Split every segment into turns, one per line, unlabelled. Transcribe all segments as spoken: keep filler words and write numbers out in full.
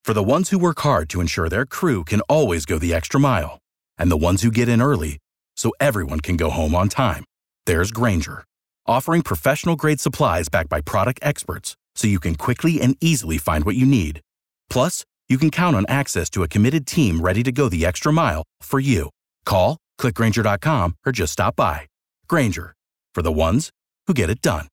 For the ones who work hard to ensure their crew can always go the extra mile, and the ones who get in early so everyone can go home on time, there's Grainger, offering professional-grade supplies backed by product experts so you can quickly and easily find what you need. Plus, you can count on access to a committed team ready to go the extra mile for you. Call, click Grainger dot com, or just stop by. Grainger, for the ones who get it done.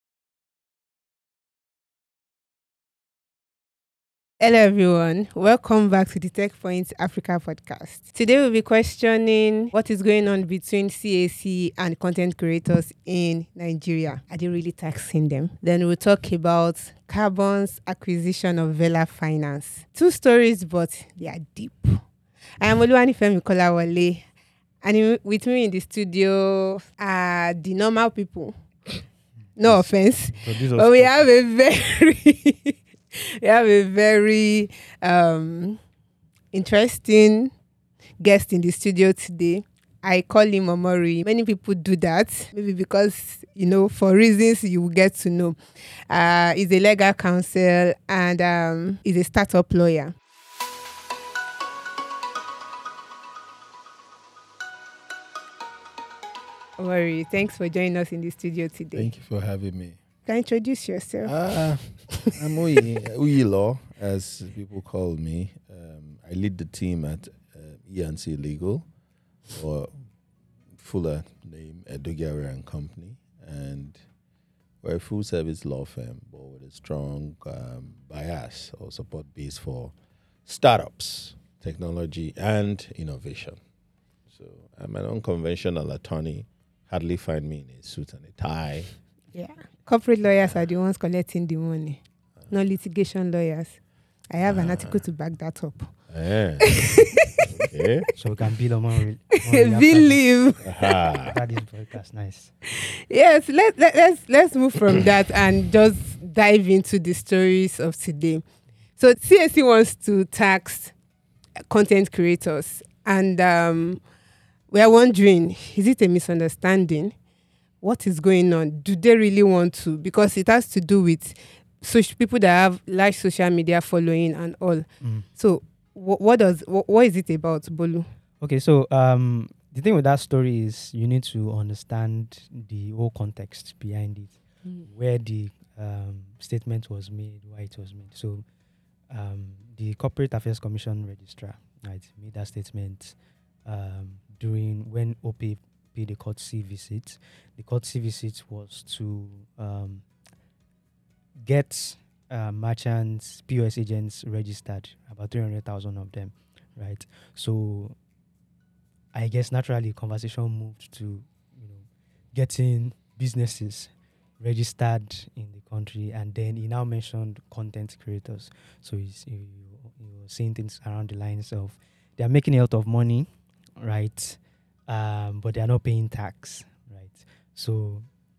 Hello everyone, welcome back to the Tech Points Africa podcast. Today we'll be questioning what is going on between C A C and content creators in Nigeria. Are they really taxing them? Then we'll talk about Carbon's acquisition of Vela Finance. Two stories, but they are deep. I am Oluwanifemi Kolawole, and with me in the studio are the normal people. No offense, but we have a very... We have a very um, interesting guest in the studio today. I call him Omori. Many people do that, maybe because, you know, for reasons you will get to know. Uh, he's a legal counsel and um, he's a startup lawyer. Omori, thanks for joining us in the studio today.
Thank you for having me.
Can you introduce yourself?
Uh, I'm Uyi, Uyi Law, as people call me. Um, I lead the team at uh, E and C Legal, or fuller name, Edugari and Company. And we're a full-service law firm, but with a strong um, bias or support base for startups, technology, and innovation. So I'm an unconventional attorney. Hardly find me in a suit and a tie.
Yeah. Corporate lawyers are the ones collecting the money, not litigation lawyers. I have an article to back that up.
Yeah. Okay.
So we can build on one.
Believe.
That is podcast. Nice.
Yes, let, let, let's let's move from that and just dive into the stories of today. So C A C wants to tax content creators, and um, we are wondering, is it a misunderstanding? What is going on? Do they really want to? Because it has to do with social people that have large social media following and all. Mm. So, wh- what does wh- what is it about, Bolu?
Okay, so um, the thing with that story is you need to understand the whole context behind it, mm. where the um, statement was made, why it was made. So, um, the Corporate Affairs Commission registrar, right, made that statement um, during when O P E paid a courtesy visit. The courtesy visit was to um, get uh, merchants, P O S agents registered, about three hundred thousand of them, right? So I guess naturally conversation moved to, you know, getting businesses registered in the country, and then he now mentioned content creators. So he's, he, he was saying things around the lines of they are making a lot of money, right? Um, but they are not paying tax, right? So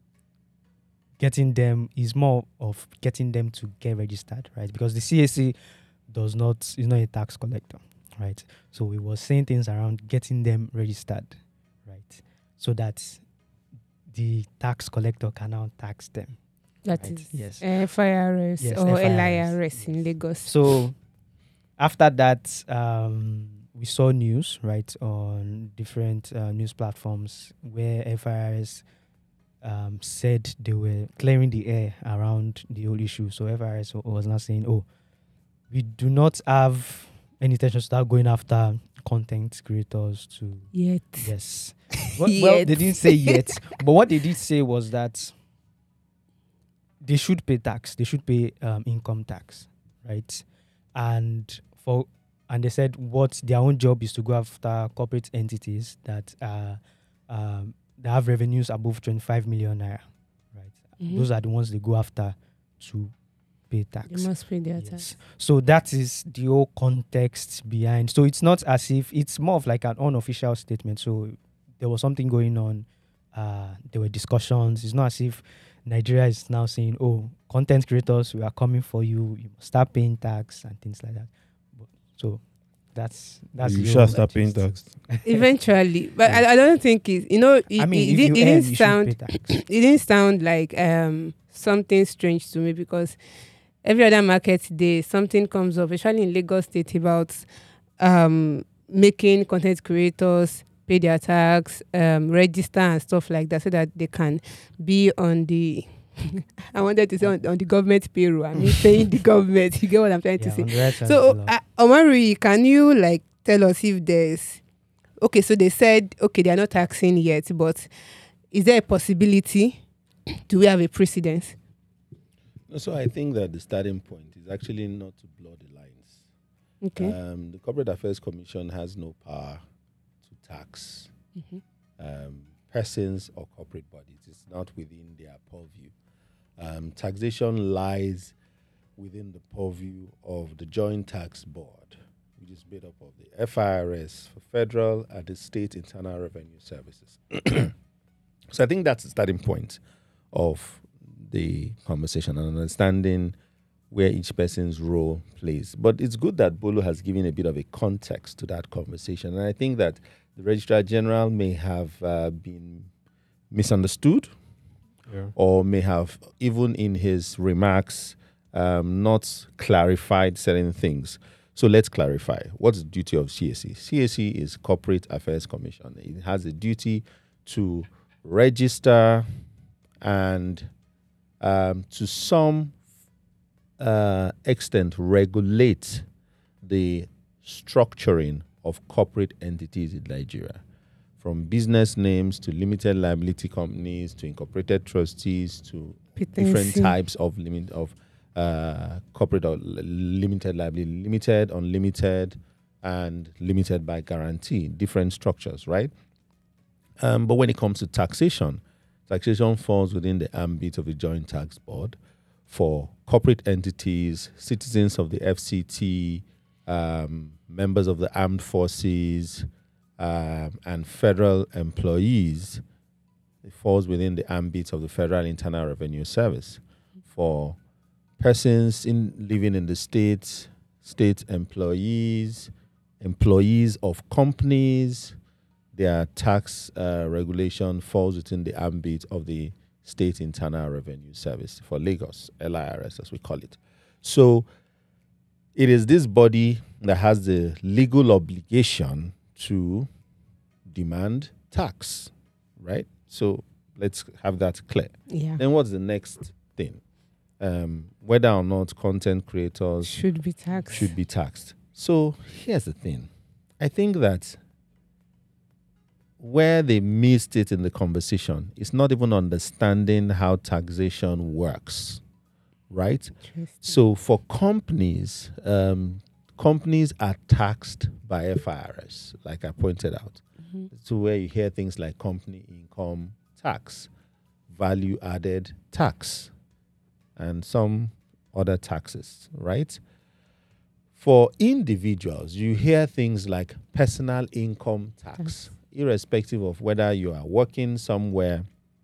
getting them is more of getting them to get registered, right? Because the C A C does not is not a tax collector, right? So we were saying things around getting them registered, right? So that the tax collector can now tax them.
That
right?
is
yes,
F I R S
yes,
or
F I R S,
L I R S
yes.
in Lagos.
So after that, um, we saw news, right, on different uh, news platforms where F I R S um, said they were clearing the air around the whole issue. So F I R S was now saying, oh, we do not have any intention to start going after content creators to...
Yet.
Yes. Well, well, they didn't say yet, but what they did say was that they should pay tax. They should pay um, income tax, right? And for... And they said what their own job is to go after corporate entities that uh, um, that have revenues above twenty-five million naira, right? Mm-hmm. Those are the ones they go after to pay tax.
They must pay their
yes.
tax.
So that is the whole context behind. So it's not as if it's more of like an unofficial statement. So there was something going on. Uh, there were discussions. It's not as if Nigeria is now saying, "Oh, content creators, we are coming for you. You must start paying tax and things like that." So that's that's
you should start paying tax
eventually, but yeah. I, I don't think it. You know, it,
I mean,
it,
if
it,
you
it
earn,
didn't sound. It didn't sound like um something strange to me because every other market day, something comes up, especially in Lagos State, about um, making content creators pay their tax, um, register and stuff like that, so that they can be on the I wanted to say on, on the government payroll. I mean, paying the government. You get what I'm trying
Yeah,
to
on the
say?
right side
So,
of the law.
uh, Omari, can you like tell us if there's okay? So they said okay, they are not taxing yet, but is there a possibility? Do we have a precedence?
No, So I think that the starting point is actually not to blur the lines.
Okay.
Um, the Corporate Affairs Commission has no power to tax
Mhm.
um, persons or corporate bodies. It's not within their purview. Um, taxation lies within the purview of the Joint Tax Board, which is made up of the F I R S for federal and the state internal revenue services. So I think that's the starting point of the conversation and understanding where each person's role plays. But it's good that Bolu has given a bit of a context to that conversation. And I think that the Registrar General may have uh, been misunderstood
Yeah.
or may have, even in his remarks, um, not clarified certain things. So let's clarify. What's the duty of C A C? C A C is Corporate Affairs Commission. It has a duty to register and um, to some uh, extent regulate the structuring of corporate entities in Nigeria, from business names to limited liability companies to incorporated trustees to different
Potency.
types of limit of uh, corporate or li- limited liability, limited, unlimited, and limited by guarantee, different structures, right? Um, but when it comes to taxation, taxation falls within the ambit of the Joint Tax Board for corporate entities, citizens of the F C T, um, members of the armed forces, um, and federal employees. It falls within the ambit of the Federal Internal Revenue Service. For persons in living in the states, state employees, employees of companies, their tax uh, regulation falls within the ambit of the State Internal Revenue Service for Lagos, L I R S as we call it. So it is this body that has the legal obligation to demand tax, right? So let's have that clear.
Yeah.
Then what's the next thing? Um, whether or not content creators
Should be taxed.
should be taxed. So here's the thing. I think that where they missed it in the conversation is not even understanding how taxation works, right?
Interesting.
So for companies, um, companies are taxed by F I R S, like I pointed out.
Mhm.
So where you hear things like company income tax, value added tax, and some other taxes, right? For individuals, you hear things like personal income tax,
Tax.
irrespective of whether you are working somewhere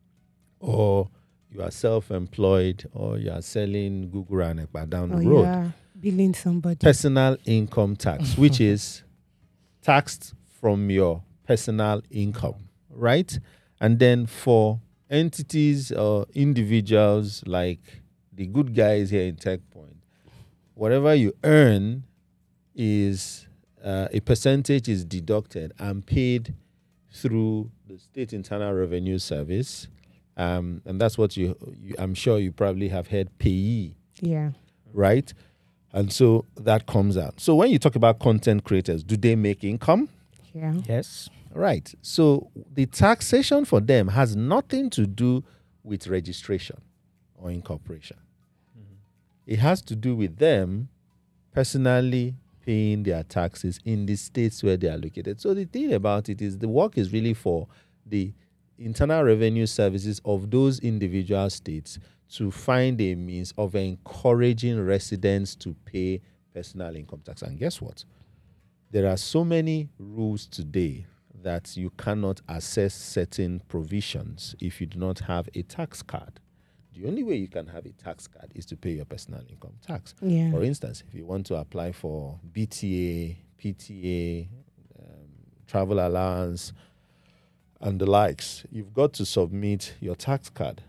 or you are self-employed or you are selling Google and Ekpa down
Oh,
the road.
yeah. Billing somebody.
Personal income tax, which is taxed from your personal income, right? And then for entities or individuals like the good guys here in Tech Point, whatever you earn is uh, a percentage is deducted and paid through the State Internal Revenue Service, um, and that's what you, you. I'm sure you probably have heard payee,
Yeah.
right? And so that comes out. So when you talk about content creators, do they make income?
Yeah.
Yes.
Right. So the taxation for them has nothing to do with registration or incorporation. It has to do with them personally paying their taxes in the states where they are located. So the thing about it is the work is really for the internal revenue services of those individual states to find a means of encouraging residents to pay personal income tax. And guess what? There are so many rules today that you cannot access certain provisions if you do not have a tax card. The only way you can have a tax card is to pay your personal income tax.
Yeah.
For instance, if you want to apply for B T A, P T A, um, travel allowance, and the likes, you've got to submit your tax card.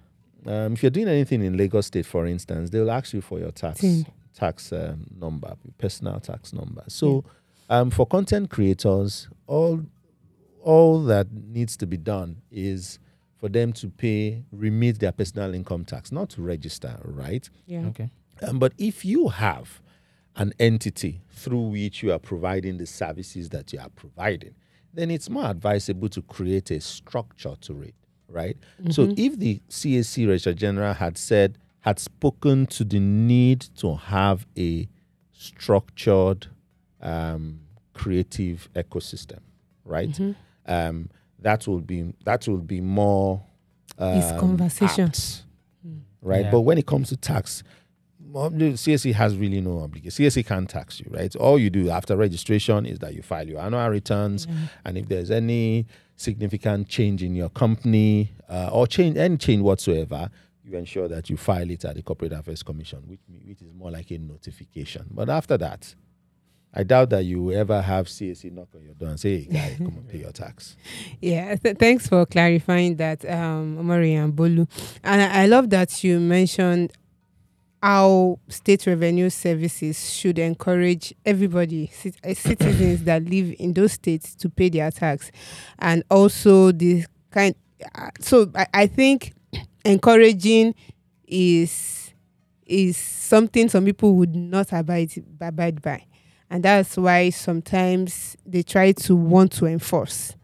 um, if you're doing anything in Lagos State, for instance, they'll ask you for your tax
Tin.
tax um, number, personal tax number. So, um, for content creators, all all that needs to be done is for them to pay, remit their personal income tax, not to register, right?
Yeah.
Okay.
Um, but if you have an entity through which you are providing the services that you are providing, then it's more advisable to create a structure to it, right? So if the C A C Registrar General had said, had spoken to the need to have a structured, um, creative ecosystem, right? Um, that will be that will be more um,
It's conversation.
apt, right?
Yeah.
But when it comes to tax, well, the C S C has really no obligation. C S C can't tax you, right? All you do after registration is that you file your annual returns, and if there's any significant change in your company uh, or change any change whatsoever, you ensure that you file it at the Corporate Affairs Commission, which which is more like a notification. But after that, I doubt that you will ever have C S C knock on your door and say, "Hey, guy, come and pay your tax."
Yeah, th- thanks for clarifying that, um, Omari and Bolu. And I, I love that you mentioned how state revenue services should encourage everybody, cit- uh, citizens that live in those states, to pay their tax, and also the kind. Uh, so I, I think encouraging is is something some people would not abide abide by. And that's why sometimes they try to want to enforce.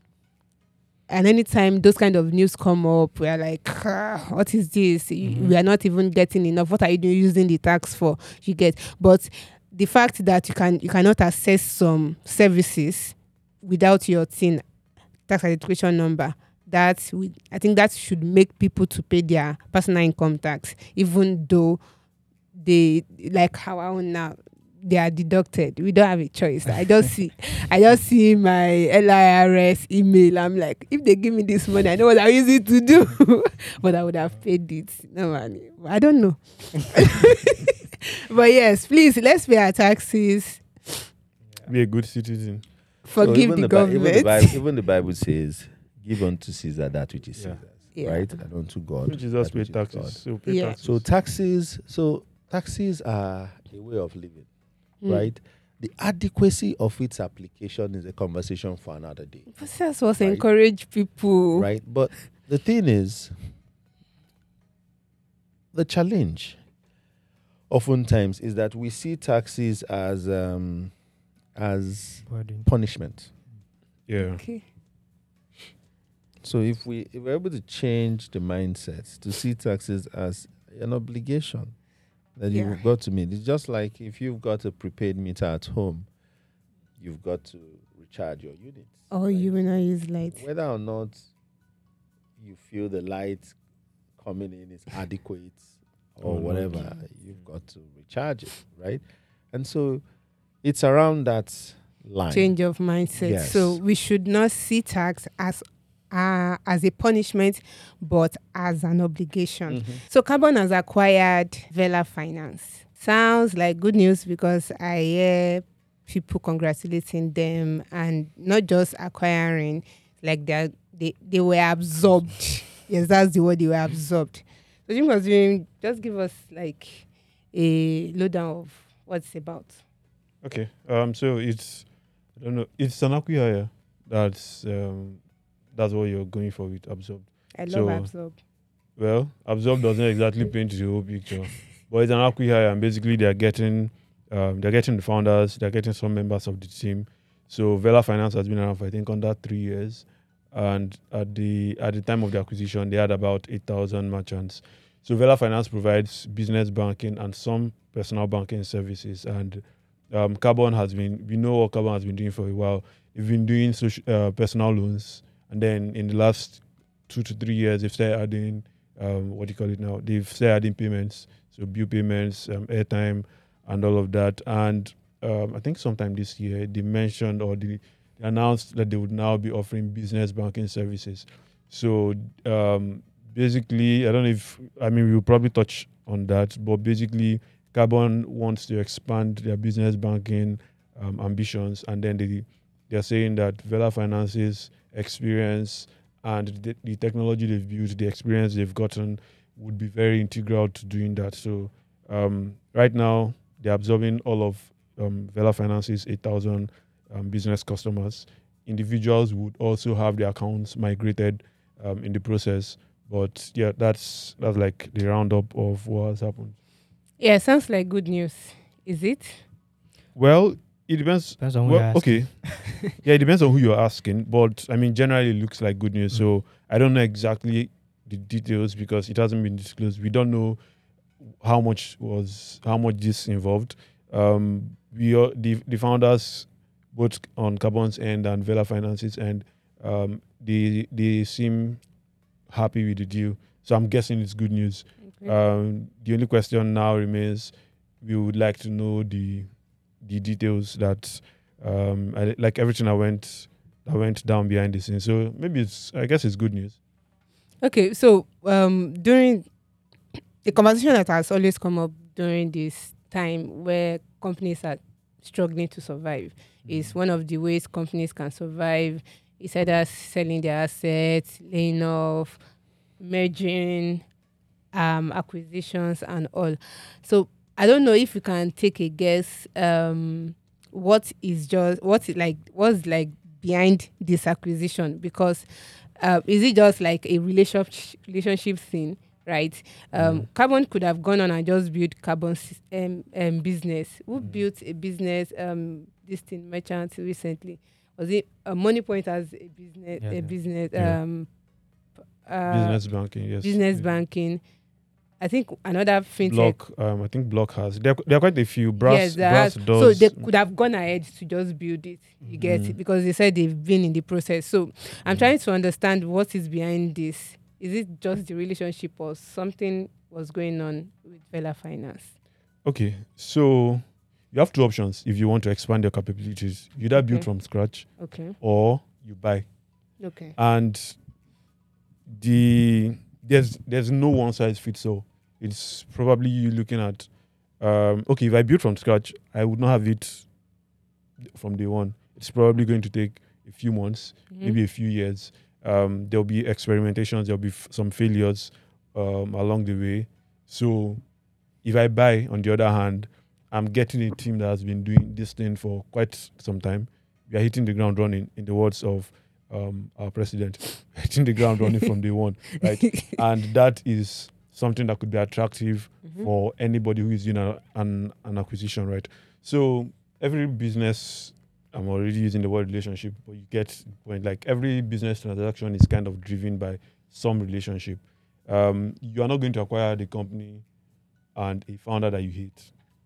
And anytime those kind of news come up, we are like, ah, what is this? You- We are not even getting enough. What are you doing using the tax for? You get. But the fact that you can you cannot access some services without your T I N, tax identification number, that we, I think that should make people to pay their personal income tax, even though they, like our own now, they are deducted. We don't have a choice. I just see, I just see my L I R S email. I'm like, if they give me this money, I know what I use it to do. But I would have paid it. No money. I don't know. But yes, please, let's pay our taxes.
Be a good citizen.
Forgive
even
the,
Bi-
government.
Even the, Bible, even the Bible says, "Give unto Caesar that which is
Yeah.
Caesar's,"
Yeah.
right? And unto God.
Which is just
that
pay
which is
taxes.
God's.
So pay
Yeah.
taxes.
So taxes, so taxes are a way of living,
Mm.
right? The adequacy of its application is a conversation for another day,
But that's what
Right.
encourage people.
right? But the thing is, the challenge oftentimes is that we see taxes as um, as
Burden.
punishment.
yeah.
Okay.
So if we if we're able to change the mindset to see taxes as an obligation that
Yeah.
you've got to meet, it's just like if you've got a prepaid meter at home, you've got to recharge your units.
Or
right?
you will not use light.
Whether or not you feel the light coming in is adequate or
Or not.
whatever, you've got to recharge it, right? And so it's around that line.
Change of mindset.
Yes.
So we should not see tax as uh, as a punishment, but as an obligation.
Mhm.
So Carbon has acquired Vela Finance. Sounds like good news because I hear people congratulating them, and not just acquiring, like they they they were absorbed. Yes, that's the word, they were absorbed. So Jim was doing, just give us like a lowdown of what it's about.
Okay. Um. So it's I don't know. It's an acquihire. That's um. That's what you're going for with Absorb.
I love
So-
absorb.
Well, Absorb doesn't exactly paint the whole picture, but it's an acquihire, and basically they're getting, um, they're getting the founders, they're getting some members of the team. So Vela Finance has been around for I think under three years, and at the at the time of the acquisition, they had about eight thousand merchants. So Vela Finance provides business banking and some personal banking services, and um, Carbon has been, we know what Carbon has been doing for a while. They've been doing social, uh, personal loans, and then in the last two to three years, they've started adding, um, what do you call it now? They've started adding payments, so bill payments, um, airtime, and all of that. And um, I think sometime this year, they mentioned or they, they announced that they would now be offering business banking services. So um, basically, I don't know if, I mean, we'll probably touch on that, but basically, Carbon wants to expand their business banking um, ambitions, and then they, they're saying that Vela Finance's experience and the, the technology they've built, the experience they've gotten would be very integral to doing that. So um, right now, they're absorbing all of um, Vela Finance's eight thousand um, business customers. Individuals would also have their accounts migrated um, in the process. But yeah, that's that's like the roundup of what has happened.
Yeah, sounds like good news. Is it?
Well, it depends.
Depends on who
Well,
you're asking.
okay. Yeah, it depends on who you're asking. But I mean, generally, it looks like good news.
Mm.
So I don't know exactly the details because it hasn't been disclosed. We don't know how much was how much this involved. Um, we are, the the founders, both on Carbon's end and Vela Finance's end, um, they they seem happy with the deal. So I'm guessing it's good news.
Okay.
Um, the only question now remains: we would like to know the the details that, um, I, like everything that went that went down behind the scenes. So maybe it's I guess it's good news.
Okay, so um, during the conversation that has always come up during this time where companies are struggling to survive is one of the ways companies can survive is either selling their assets, laying off, merging, um, acquisitions, and all. So I don't know if you can take a guess. Um, what is just what is like what's like behind this acquisition? Because uh, is it just like a relationship relationship thing, right? Um,
Mhm.
Carbon could have gone on and just built Carbon sys- um, um, business. Who
Mhm.
built a business? Um, this thing merchant recently was it uh, Money Point as a business?
Yeah,
a
yeah.
business.
Yeah.
Um, uh,
Business banking, yes.
business
Yeah.
banking. I think another fintech.
Block, um, I think Block has. There, there are quite a few. Brass,
yes, there
Brass
are-
does.
so they could have gone ahead to just build it. You get
Mhm.
it because they said they've been in the process. So I'm
Mhm.
trying to understand what is behind this. Is it just the relationship or something was going on with Vela Finance?
Okay, so you have two options if you want to expand your capabilities. You either build
Okay.
from scratch
Okay.
or you buy.
Okay.
And the there's there's no one size fits all. It's probably you looking at um, okay, if I build from scratch, I would not have it from day one. It's probably going to take a few months,
Mhm.
maybe a few years. Um, there'll be experimentations, there'll be f- some failures um, along the way. So if I buy, on the other hand, I'm getting a team that has been doing this thing for quite some time. We are hitting the ground running, in the words of um, our president, hitting the ground running from day one, right? And that is something that could be attractive
Mhm.
for anybody who is doing a, an, an acquisition, right? So every business, I'm already using the word relationship, but you get the point. Like every business transaction is kind of driven by some relationship. Um, you are not going to acquire the company and a founder that you hate.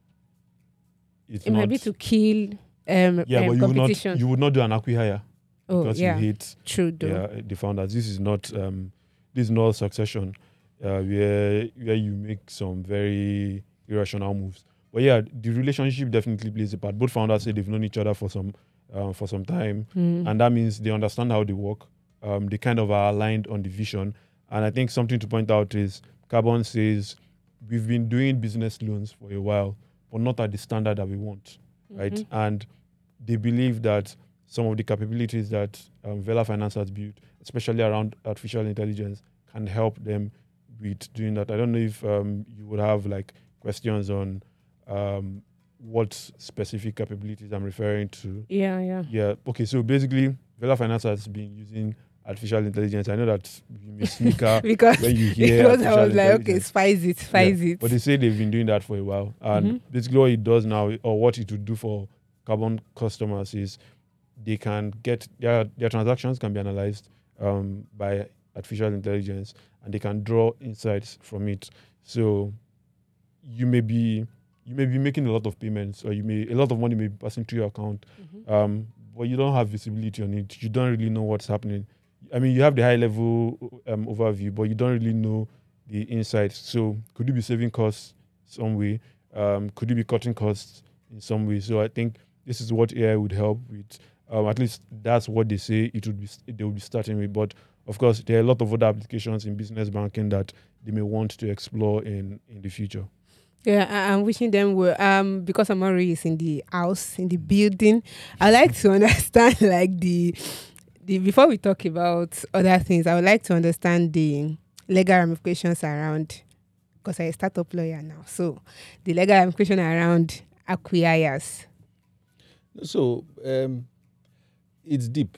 It's
It
not,
might be to kill um,
yeah,
um,
but you would not
competition.
you would not do an acqui-hire
oh
because
yeah,
you hate
true though.
yeah, the founders. This is not um, this is not succession uh, where where you make some very irrational moves. But yeah, the relationship definitely plays a part. Both founders say they've known each other for some uh, for some time,
Mm.
and that means they understand how they work. Um, they kind of are aligned on the vision. And I think something to point out is Carbon says we've been doing business loans for a while, but not at the standard that we want, right?
Mhm.
And they believe that some of the capabilities that um, Vela Finance has built, especially around artificial intelligence, can help them with doing that. I don't know if um, you would have like questions on um, what specific capabilities I'm referring to.
Yeah, yeah.
Yeah. Okay. So basically, Vela Finance has been using artificial intelligence. I know that you may sneaker
because
when you hear
because I
artificial
was like, okay,
intelligence.
spice it, spice it.
But they say they've been doing that for a while. And
Mhm.
basically what it does now, or what it would do for Carbon customers is they can get, their, their transactions can be analyzed um, by artificial intelligence and they can draw insights from it. So you may be you may be making a lot of payments or you may a lot of money may be passing through your account,
Mhm.
um, but you don't have visibility on it. You don't really know what's happening. I mean, you have the high level um, overview, but you don't really know the insights. So could you be saving costs some way? Um, could you be cutting costs in some way? So I think this is what A I would help with. Um, at least that's what they say it would be. They will be starting with. But of course, there are a lot of other applications in business banking that they may want to explore in in the future.
Yeah, I- I'm wishing them well. Um, because Amari is in the house, in the building. I like to understand like the, the before we talk about other things. I would like to understand the legal ramifications around, because I'm a startup lawyer now, so the legal ramification around acquirers.
So um, it's deep.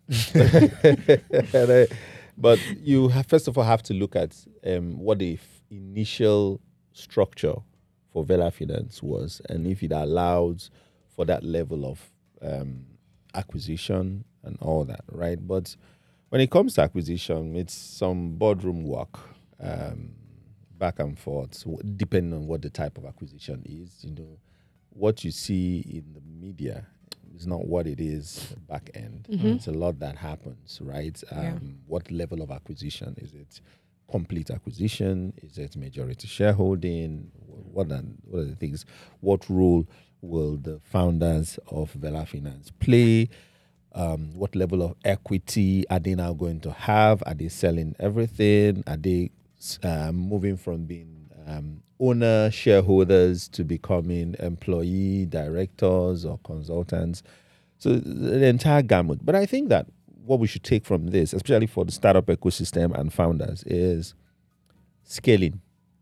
And, uh, but you have, first of all have to look at um, what the f- initial structure for Vela Finance was, and if it allows for that level of um, acquisition and all that, right? But when it comes to acquisition, it's some boardroom work, um, back and forth, w- depending on what the type of acquisition is. You know, what you see in the media is not what it is back end.
Mhm.
It's a lot that happens, right? Um,
Yeah.
What level of acquisition is it? Complete acquisition? Is it majority shareholding? Wh- What are, what are the things? What role will the founders of Vela Finance play? Um, what level of equity are they now going to have? Are they selling everything? Are they um, moving from being um, owner shareholders to becoming employee directors or consultants? So the entire gamut. But I think that what we should take from this, especially for the startup ecosystem and founders, is scaling.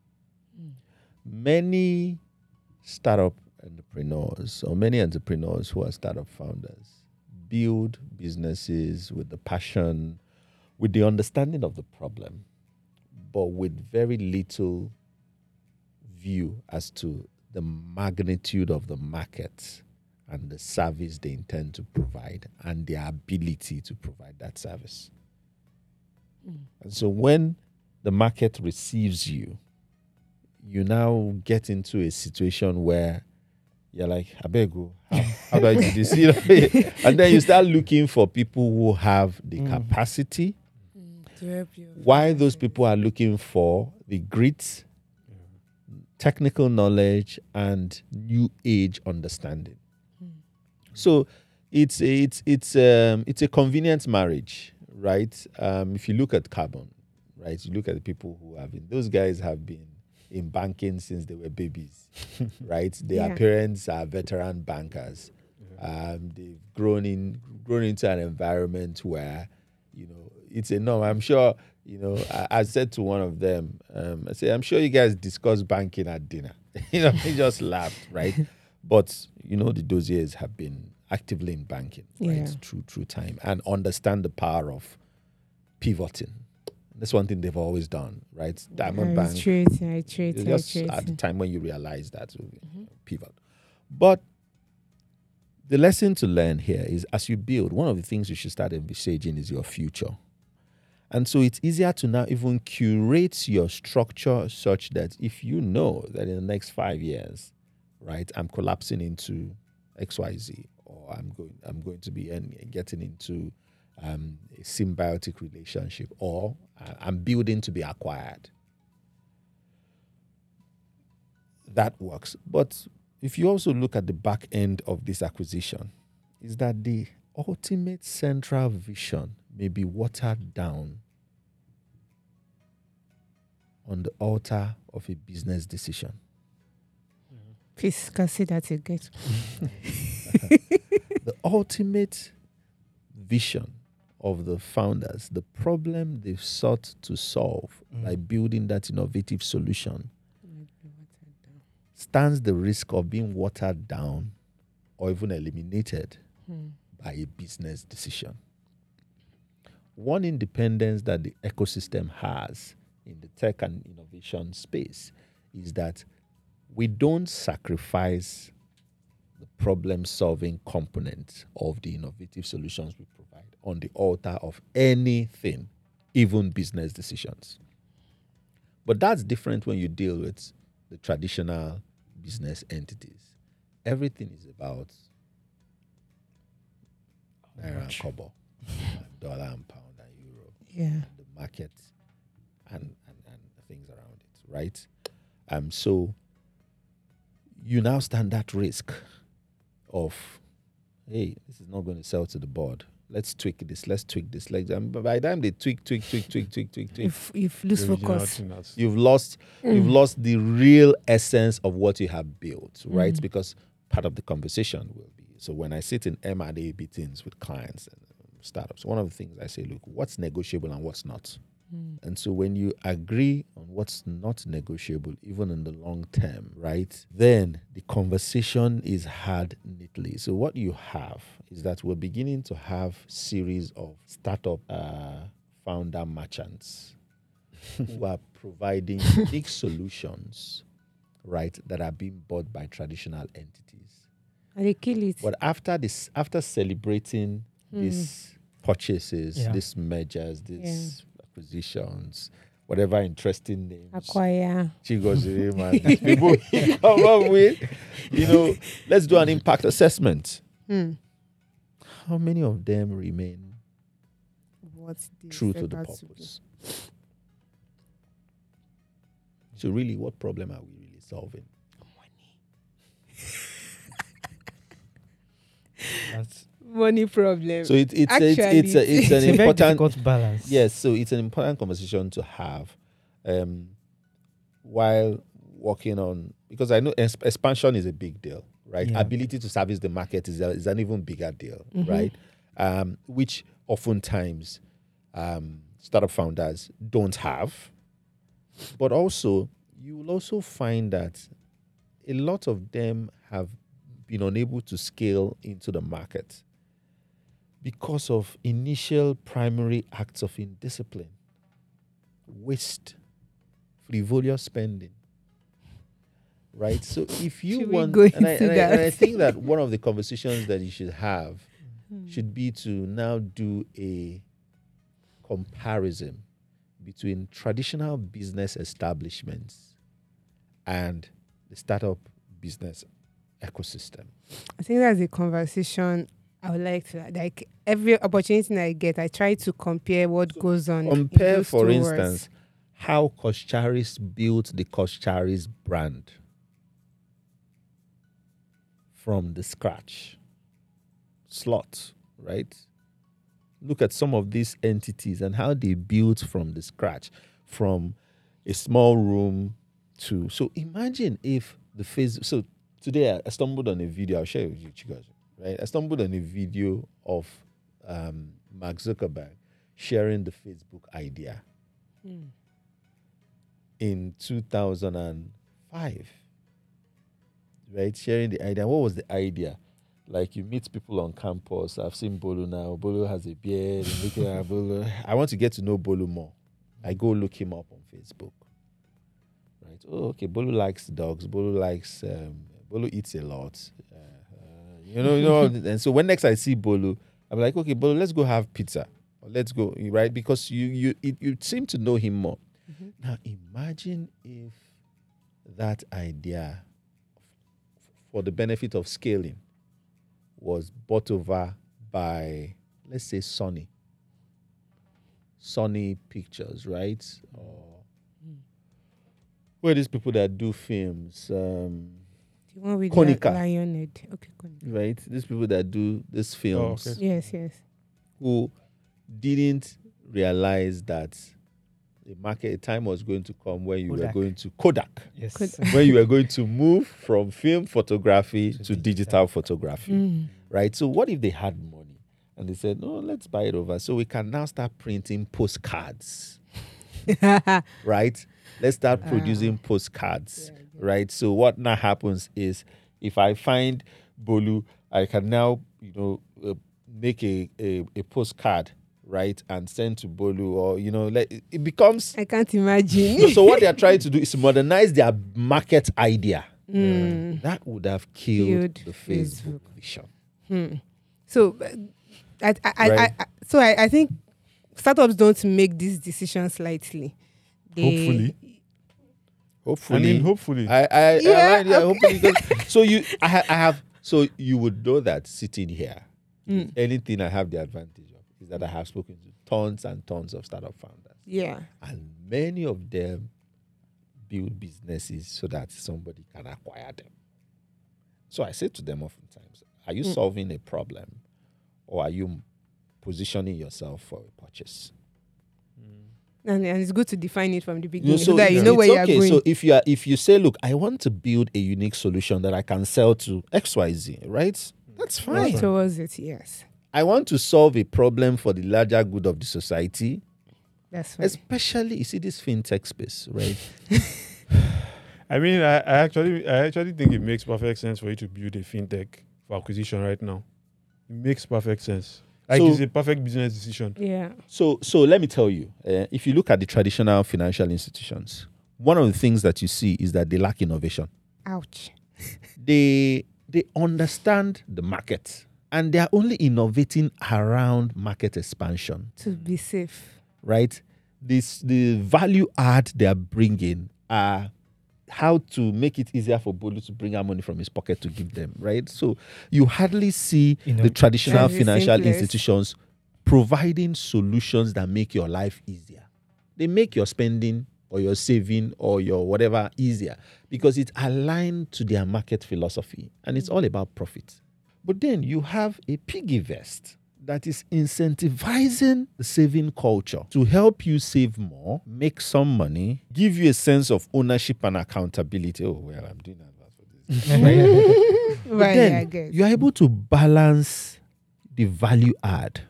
Many startup entrepreneurs or many entrepreneurs who are startup founders build businesses with the passion, with the understanding of the problem, but with very little view as to the magnitude of the market and the service they intend to provide and their ability to provide that service. And so when the market receives you, you now get into a situation where you're like, Abego, how, how do I do this? You know? And then you start looking for people who have the
Mm.
capacity.
To help you.
Why those people are looking for the grit, technical knowledge, and new age understanding. So it's a, it's it's um it's a convenient marriage, right? Um, if you look at Carbon, right, you look at the people who have been. Those guys have been in banking since they were babies, right? Their
Yeah.
parents are veteran bankers. Um, they've grown in grown into an environment where, you know, it's a norm. I'm sure, you know, I, I said to one of them, um, I said, I'm sure you guys discuss banking at dinner. You know, he just laughed, right? But, you know, the dossiers have been actively in banking, right,
Yeah.
through through time, and understand the power of pivoting. That's one thing they've always done, right? Diamond Bank,
Iterating, iterating,
just at the
iterating.
time when you realize that, so pivot. But the lesson to learn here is, as you build, one of the things you should start envisaging is your future. And so it's easier to now even curate your structure such that if you know that in the next five years, right, I'm collapsing into X Y Z, or I'm going I'm going to be en- getting into um, a symbiotic relationship, or uh, I'm building to be acquired. That works. But if you also look at the back end of this acquisition, is that the ultimate central vision may be watered down on the altar of a business decision.
Please consider that again.
The ultimate vision of the founders, the problem they've sought to solve by building that innovative solution, stands the risk of being watered down or even eliminated by a business decision. One independence that the ecosystem has in the tech and innovation space is that we don't sacrifice the problem-solving component of the innovative solutions we provide on the altar of anything, even business decisions. But that's different when you deal with the traditional business entities. Everything is about naira and kobo, and dollar and pound and euro,
Yeah.
and the market and, and, and things around it, right? Um, so you now stand that risk of, hey, this is not going to sell to the board. Let's tweak this. Let's tweak this. Like, and by the time they tweak, tweak, tweak, tweak, tweak, tweak, tweak,
If if lose
The
focus.
originality, that's-
you've lost, you've lost the real essence of what you have built, right?
Mm.
Because part of the conversation will be, so when I sit in M and A meetings with clients and um, startups, one of the things I say, look, what's negotiable and what's not?
Mm.
And so when you agree on what's not negotiable, even in the long term, right, then the conversation is had neatly. So what you have is that we're beginning to have series of startup uh, founder merchants who are providing unique solutions, right, that are being bought by traditional entities.
And they kill it.
But after this, after celebrating
Mm.
these purchases,
Yeah.
these mergers, these acquisitions, whatever interesting names,
Acquire.
Chigozie, man, these people you come up with, you know, let's do an impact assessment.
Mm.
How many of them remain
What's this
true to the
about to be?
purpose? So really, what problem are we really solving?
That's
Money problem.
So it, it's,
Actually,
it's it's a, it's
it's
an
a very
important
difficult balance.
yes. So it's an important conversation to have, um, while working on, because I know ex- expansion is a big deal, right?
Yeah.
Ability to service the market is a, is an even bigger deal,
Mhm.
right? Um, which oftentimes um, startup founders don't have, but also you will also find that a lot of them have been unable to scale into the market because of initial primary acts of indiscipline, waste, frivolous spending. Right? So if you
Should we
want,
go
and I,
into
and, I, and I
that?
think that one of the conversations that you should have
Hmm.
should be to now do a comparison between traditional business establishments and the startup business ecosystem.
I think that's a conversation I would like to, like, every opportunity I get, I try to compare what goes on. in
Compare,
those
for
two
instance,
worlds.
how Koshcharis built the Koshcharis brand from the scratch. Slot, right? Look at some of these entities and how they built from the scratch, from a small room to. So imagine if the face. So today I, I stumbled on a video. I'll share it with you guys, right? I stumbled on a video of um, Mark Zuckerberg sharing the Facebook idea
Hmm.
in two thousand five, right? Sharing the idea. What was the idea? Like, you meet people on campus. I've seen Bolu now. Bolu has a beard. I'm looking at Bolu. I want to get to know Bolu more. I go look him up on Facebook. Right? Oh, okay. Bolu likes dogs. Bolu likes. Um, Bolu eats a lot. Uh, uh, you know, you know. And so when next I see Bolu, I'm like, okay, Bolu, let's go have pizza. Or let's go, right? Because you you it, you seem to know him more.
Mhm.
Now imagine if that idea, for the benefit of scaling, was bought over by, let's say, Sony. Sony Pictures, right? Or who are these people that do films? Um,
The one with
Konica.
the lion head. Okay, Konica.
right? These people that do these films,
okay.
Yes, yes.
who didn't realize that the market time was going to come when you
Kodak.
were going to Kodak,
Yes.
Could-
when you were going to move from film photography to,
To
digital.
digital.
photography,
Mm.
right? So what if they had money and they said, no, let's buy it over. So we can now start printing postcards, right? Let's start
Ah.
producing postcards,
Yeah, yeah.
right? So what now happens is, if I find Bolu, I can now, you know, uh, make a, a, a postcard, right, and send to Bolu, or, you know, let, it becomes.
I can't imagine.
So, so what they are trying to do is modernize their market idea.
Mm.
That would have killed,
Killed
the Facebook,
Facebook.
vision.
Hmm. So, uh, I, I, I,
Right.
I, I, so I, I think startups don't make these decisions lightly. They,
Hopefully.
Hopefully,
I mean, hopefully.
I, I,
Yeah,
I like- yeah,
okay.
hopefully. Because, so you, I, ha- I have, so you would know that sitting here,
Mm.
anything I have the advantage of is that I have spoken to tons and tons of startup founders,
Yeah.
and many of them build businesses so that somebody can acquire them. So I say to them oftentimes, are you
Mm.
solving a problem, or are you positioning yourself for a purchase?
And, and it's good to define it from the
You know,
beginning so,
so
that you
it's-
know where
it's
you're
okay.
going.
So if you are, if you say, look, I want to build a unique solution that I can sell to X Y Z, right? That's
Work
fine.
towards it, yes.
I want to solve a problem for the larger good of the society.
That's right.
Especially, you see this fintech space, right?
I mean, I, I actually, I actually think it makes perfect sense for you to build a fintech for acquisition right now. It makes perfect sense. Like,
So-
it's a perfect business decision.
Yeah.
So, so let me tell you, uh, if you look at the traditional financial institutions, one of the things that you see is that they lack innovation.
Ouch.
They they understand the market, and they are only innovating around market expansion,
To be safe.
right? This the value add they are bringing are how to make it easier for Bolu to bring out money from his pocket to give them, right? So you hardly see
You know,
the traditional
That's the
financial
simplest.
institutions providing solutions that make your life easier. They make your spending or your saving or your whatever easier because it's aligned to their market philosophy and it's all about profit. But then you have a piggy vest that is incentivizing the saving culture to help you save more, make some money, give you a sense of ownership and accountability. Oh, well, I'm doing advance for this. But
Right,
then
I guess.
you're able to balance the value add.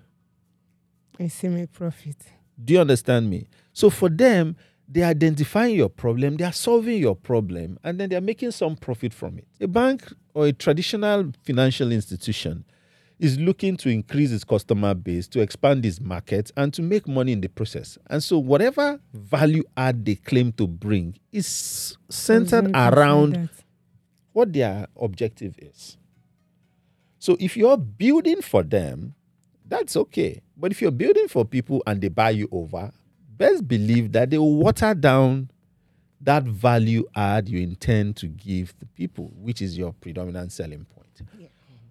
I see my profit.
Do you understand me? So for them, they're identifying your problem, they are solving your problem, and then they're making some profit from it. A bank or a traditional financial institution is looking to increase its customer base, to expand its market, and to make money in the process. And so whatever value add they claim to bring is centered
Something to say
around
that.
what their objective is. So if you're building for them, that's okay. But if you're building for people and they buy you over, best believe that they will water down that value add you intend to give the people, which is your predominant selling point.
Yeah.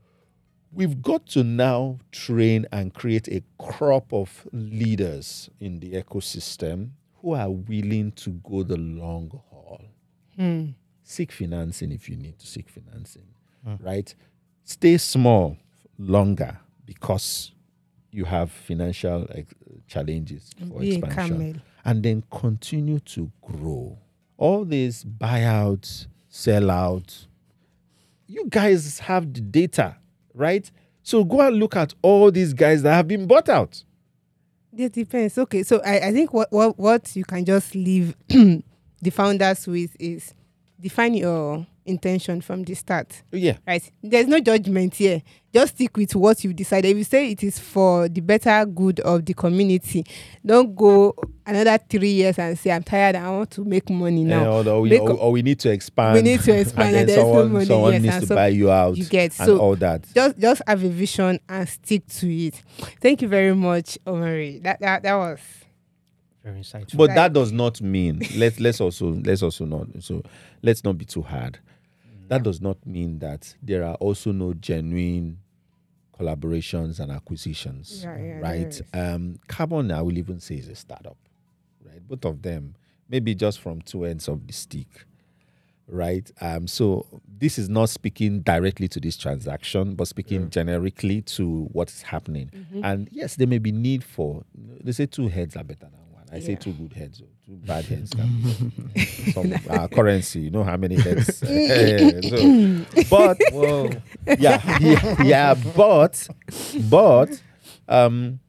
We've got to now train and create a crop of leaders in the ecosystem who are willing to go the long haul.
Hmm.
Seek financing if you need to seek financing, right? Stay small longer because you have financial ex- challenges for
Be a
expansion.
camel.
And then continue to grow. All these buyouts, sellouts, you guys have the data, right? So go and look at all these guys that have been bought out.
It depends. Okay, so I, I think what, what what you can just leave the founders with is define your intention from the start.
Yeah.
Right? There's no judgment here. Just stick with what you decided. If you say it is for the better good of the community, don't go another three years and say, I'm tired, I want to make money now.
Eh, or, or we,
Make
or,
up-
or we need to expand.
We need to expand
And
and
then
there's no
someone,
money,
someone
yes,
needs
and
to
so
buy you out.
you get.
and
So
all that.
Just just have a vision and stick to it. Thank you very much, Omari. That that, that was
Very insightful.
But
Like-
that does not mean let's let's also let's also not so let's not be too hard. That does not mean that there are also no genuine collaborations and acquisitions,
Yeah, yeah, there
right?
is.
Um, Carbon, I will even say, is a startup, right? Both of them, maybe just from two ends of the stick, right? Um, so this is not speaking directly to this transaction, but speaking generically to what's happening.
Mm-hmm.
And yes, there may be need for. They say two heads are better than one. I say
Yeah.
two good heads, or two bad heads. Can be some uh, currency. You know how many heads. Eh, so, but
Whoa.
yeah, yeah, yeah, but but um,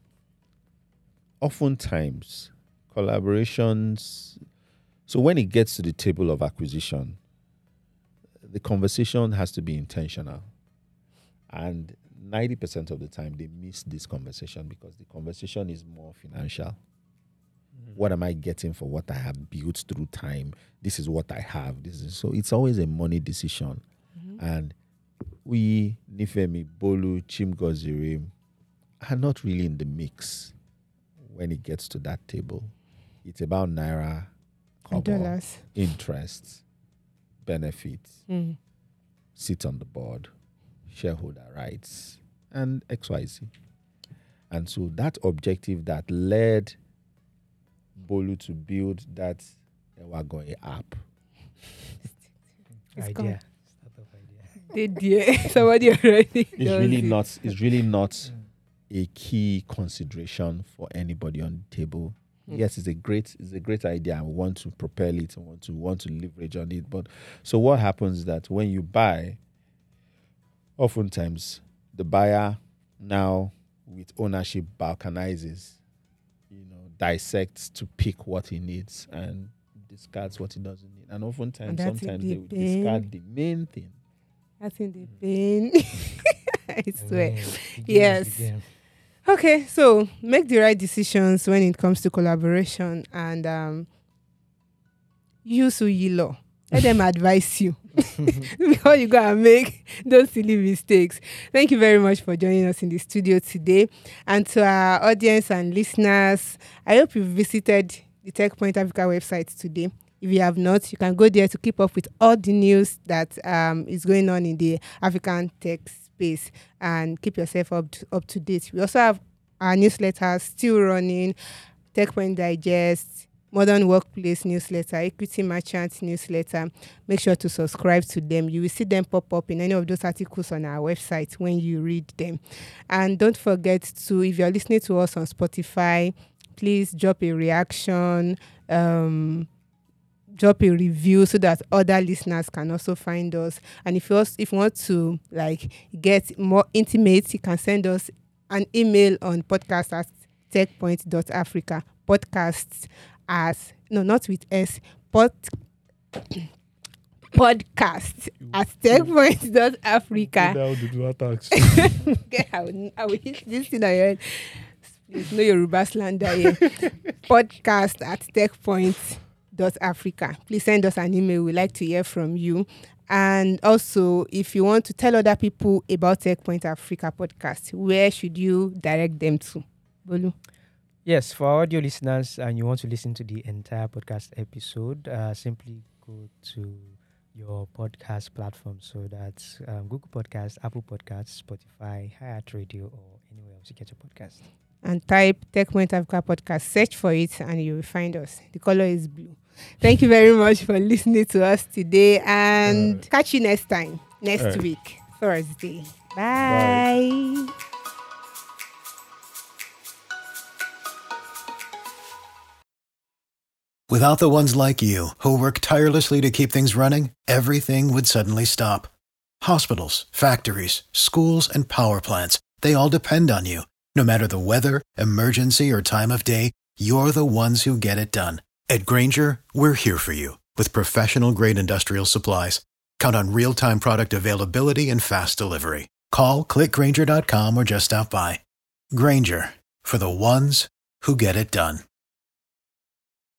oftentimes collaborations. So when it gets to the table of acquisition, the conversation has to be intentional, and ninety percent of the time they miss this conversation because the conversation is more financial. What am I getting for what I have built through time? This is what I have. This is so it's always a money decision. And we, Nifemi, Bolu, Chimgozirim, are not really in the mix when it gets to that table. It's about naira, kobo,
dollars.
interest, benefits,
Mm.
sit on the board, shareholder rights, and X Y Z. And so that objective that led Bolu to build that Ewagoye app
It's
idea.
gone.
Startup idea.
They did. Somebody already.
is
does
really
it.
not is really not a key consideration for anybody on the table. Yes, it's a great it's a great idea. I want to propel it. I want to want to leverage on it. But so what happens is that when you buy, oftentimes the buyer now with ownership balkanizes, you know, dissects to pick what he needs and discards what he doesn't need. And oftentimes,
And that's
sometimes
in the
they would
pain.
discard the main thing.
That's in the pain. I swear.
Well, the game is
Yes.
the game.
Okay, so make the right decisions when it comes to collaboration and um, use Uyi law. Let them advise you before you go and make those silly mistakes. Thank you very much for joining us in the studio today. And to our audience and listeners, I hope you've visited the TechPoint Africa website today. If you have not, you can go there to keep up with all the news that um, is going on in the African tech space and keep yourself up to, up to date. We also have our newsletters still running, TechPoint Digest, Modern Workplace newsletter, Equity Merchant newsletter. Make sure to subscribe to them. You will see them pop up in any of those articles on our website when you read them. And don't forget to, if you're listening to us on Spotify, please drop a reaction, um, drop a review so that other listeners can also find us. And if you also, if you want to like get more intimate, you can send us an email on podcast at techpoint dot africa. Podcasts as no, not with S. Pod podcast at techpoint dot africa.
That would do attacks.
Okay, I will, I will hit this thing on your head. Please, no Yoruba slander here. Podcast at techpoint dot africa. Please send us an email. We'd like to hear from you. And also, if you want to tell other people about TechPoint Africa podcast, where should you direct them to? Bolu?
Yes, for our audio listeners and you want to listen to the entire podcast episode, uh, simply go to your podcast platform. So that's um, Google Podcasts, Apple Podcasts, Spotify, Hi-Hat Radio, or anywhere else you get your podcast.
And type TechPoint Africa podcast, search for it, and you will find us. The color is blue. Thank you very much for listening to us today, and
Right.
catch you next time, next
Right.
week, Thursday. Bye.
Bye.
Without the ones like you, who work tirelessly to keep things running, everything would suddenly stop. Hospitals, factories, schools, and power plants, they all depend on you. No matter the weather, emergency, or time of day, you're the ones who get it done. At Grainger, we're here for you with professional-grade industrial supplies. Count on real-time product availability and fast delivery. Call, click grainger dot com, or just stop by. Grainger, for the ones who get it done.